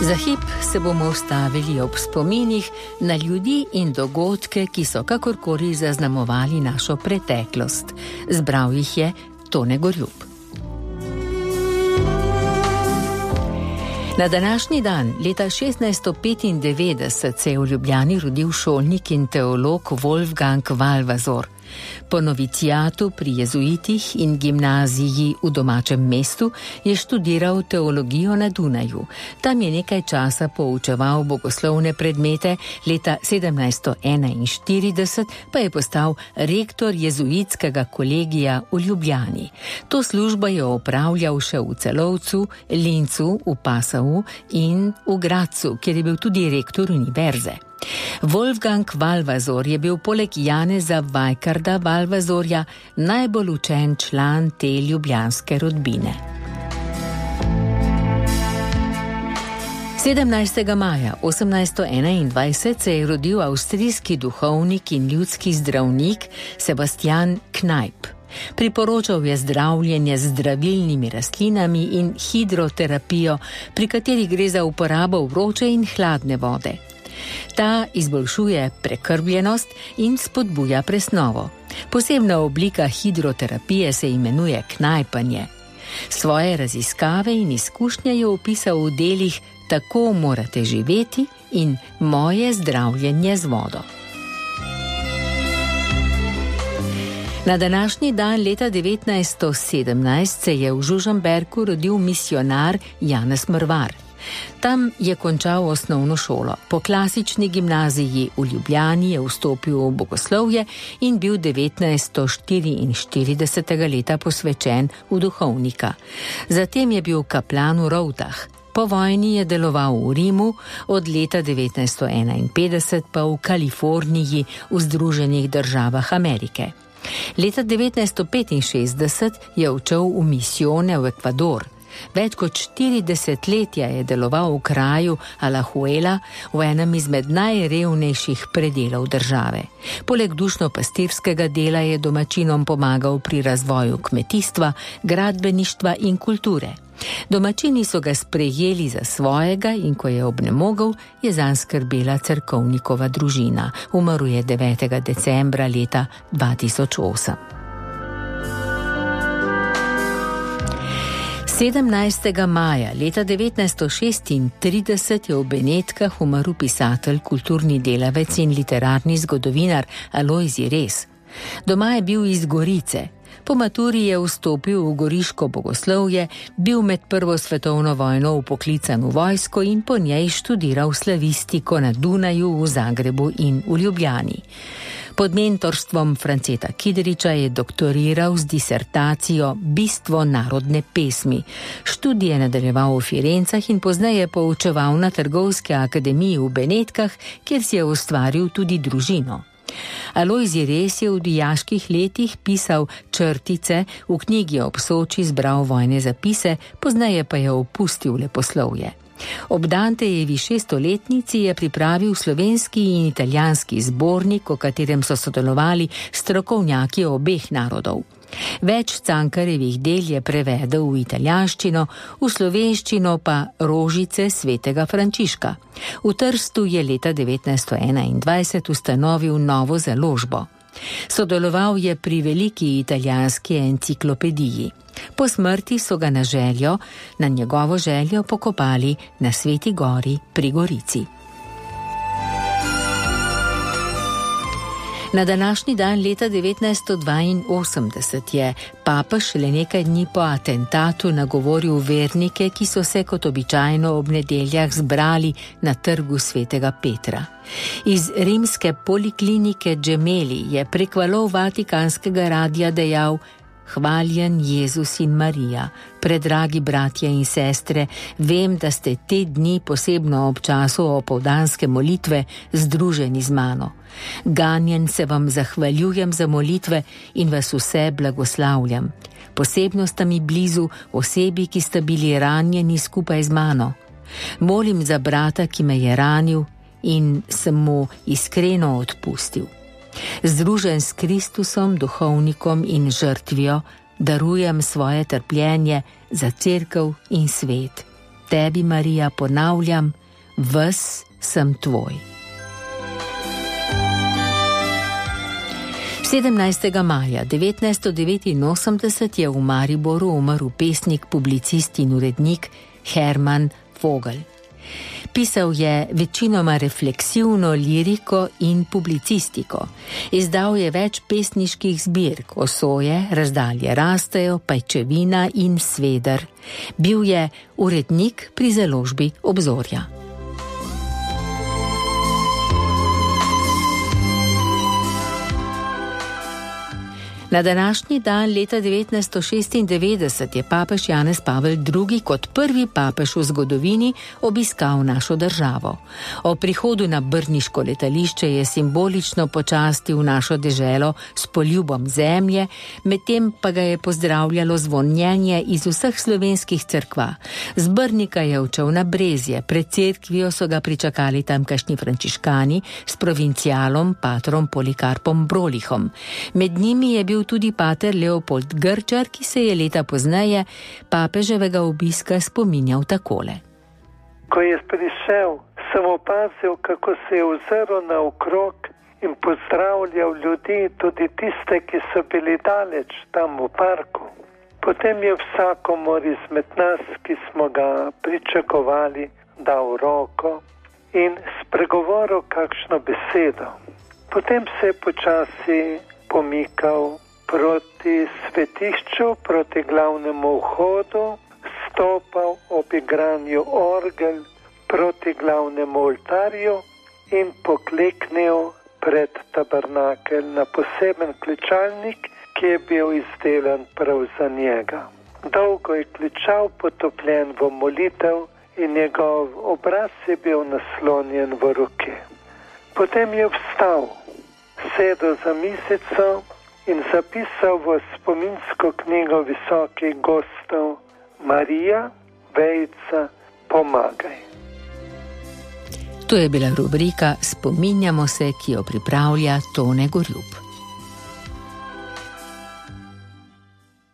Za hip se bomo ustavili ob spominih na ljudi in dogodke, ki so kakorkoli zaznamovali našo preteklost. Zbral jih je Tone Gorjup. Na današnji dan, leta 1695, se je v Ljubljani rodil šolnik in teolog Wolfgang Valvazor. Po novicijatu pri jezuitih in gimnaziji v domačem mestu je študiral teologijo na Dunaju. Tam je nekaj časa poučeval bogoslovne predmete, leta 1741 pa je postal rektor jezuitskega kolegija v Ljubljani. To službo je opravljal še v Celovcu, Lincu, v Passau in v Gradcu, kjer je bil tudi rektor univerze. Wolfgang Valvazor je bil poleg Janeza Vajkarda Valvazorja najbolj učen član te ljubljanske rodbine. 17. maja 1821 se je rodil avstrijski duhovnik in ljudski zdravnik Sebastian Knajp. Priporočal je zdravljenje z zdravilnimi rastlinami in hidroterapijo, pri kateri gre za uporabo vroče in hladne vode. Ta izboljšuje prekrvljenost in spodbuja presnovo. Posebna oblika hidroterapije se imenuje knajpanje. Svoje raziskave in izkušnje je opisal v delih Tako morate živeti in Moje zdravljenje z vodo. Na današnji dan leta 1917 se je v Žužemberku rodil misionar Janez Mrvar. Tam je končal osnovno šolo. Po klasični gimnaziji v Ljubljani je vstopil v bogoslovje in bil 1944. leta posvečen v duhovnika. Zatem je bil kaplan v Rovtah. Po vojni je deloval v Rimu, od leta 1951 pa v Kaliforniji v Združenih državah Amerike. Leta 1965 je odšel v misijone v Ekvador. Več kot 40 letja je deloval v kraju Alajuela, v enem izmed najrevnejših predelov države. Poleg dušno-pastirskega dela je domačinom pomagal pri razvoju kmetijstva, gradbeništva in kulture. Domačini so ga sprejeli za svojega in ko je obnemogel, je zanj skrbela cerkovnikova družina. Umrl je 9. decembra leta 2008. 17. maja leta 1936 je v Benetkah umrl pisatelj, kulturni delavec in literarni zgodovinar Alojzij Res. Doma je bil iz Gorice. Po maturi je vstopil v goriško bogoslovje, bil med Prvo svetovno vojno vpoklican v vojsko in po njej študiral slavistiko na Dunaju, v Zagrebu in v Ljubljani. Pod mentorstvom Franceta Kidriča je doktoriral z disertacijo Bistvo narodne pesmi. Študije nadaljeval v Firencah in pozneje poučeval na Trgovski akademiji v Benetkah, kjer si je ustvaril tudi družino. Alojzij Res je v dijaških letih pisal črtice, v knjigi ob Soči zbral vojne zapise, pozneje pa je opustil leposlovje. Ob Dantejevi 600-letnici je pripravil slovenski in italijanski zbornik, v katerem so sodelovali strokovnjaki obeh narodov. Več Cankarjevih del je prevedel v italijanščino, v slovenščino pa Rožice svetega Frančiška. V Trstu je leta 1921 ustanovil novo založbo. Sodeloval je pri veliki italijanski enciklopediji. Po smrti so ga na njegovo željo pokopali na Sveti gori pri Gorici. Na današnji dan leta 1982 je papež le nekaj dni po atentatu nagovoril vernike, ki so se kot običajno ob nedeljah zbrali na trgu Svetega Petra. Iz rimske poliklinike Gemelli je prek valov Vatikanskega radia dejal: Hvaljen Jezus in Marija, predragi bratje in sestre, vem, da ste te dni posebno ob času opoldanske molitve združeni z mano. Ganjen se vam zahvaljujem za molitve in vas vse blagoslavljam. Posebno sta mi blizu osebi, ki sta bili ranjeni skupaj z mano. Molim za brata, ki me je ranil in sem mu iskreno odpustil. Združen s Kristusom, duhovnikom in žrtvijo, darujem svoje trpljenje za cerkev in svet. tebi, Marija, ponavljam, ves sem tvoj. 17. maja 1989 je v Mariboru umrl pesnik, publicist in urednik Herman Vogel. Pisal je večinoma refleksivno liriko in publicistiko. Izdal je več pesniških zbirk: Osoje, Razdalje rastejo, Pajčevina in Sveder. Bil je urednik pri založbi Obzorja. Na današnji dan leta 1996 je papež Janez Pavel II. Kot prvi papež v zgodovini obiskal našo državo. Ob prihodu na brniško letališče je simbolično počastil našo deželo s poljubom zemlje, medtem pa ga je pozdravljalo zvonjenje iz vseh slovenskih cerkva. Z Brnika je odšel na Brezje, pred cerkvijo so ga pričakali tamkajšnji frančiškani s provincialom patrom Polikarpom Brolihom. Med njimi je bil tudi pater Leopold Grčar, ki se je leta pozneje papeževega obiska spominjal takole. Ko je prišel, sem opazil, kako se je ozrl naokrog in pozdravljal ljudi, tudi tiste, ki so bili daleč tam v parku. Potem je vsakomur izmed nas, ki smo ga pričakovali, dal roko in spregovoril kakšno besedo. Potem se je počasi pomikal proti svetišču, proti glavnemu vhodu, stopal ob igranju orgel proti glavnemu oltarju in pokleknil pred tabernakel na poseben klečalnik, ki je bil izdelan prav za njega. Dolgo je klečal, potopljen v molitev, in njegov obraz je bil naslonjen v roke. Potem je vstal, sedel za mizico in zapisal v spominsko knjigo visokih gostov: Marija, vejica, pomagaj. To je bila rubrika Spominjamo se, ki jo pripravlja Tone Gorjup.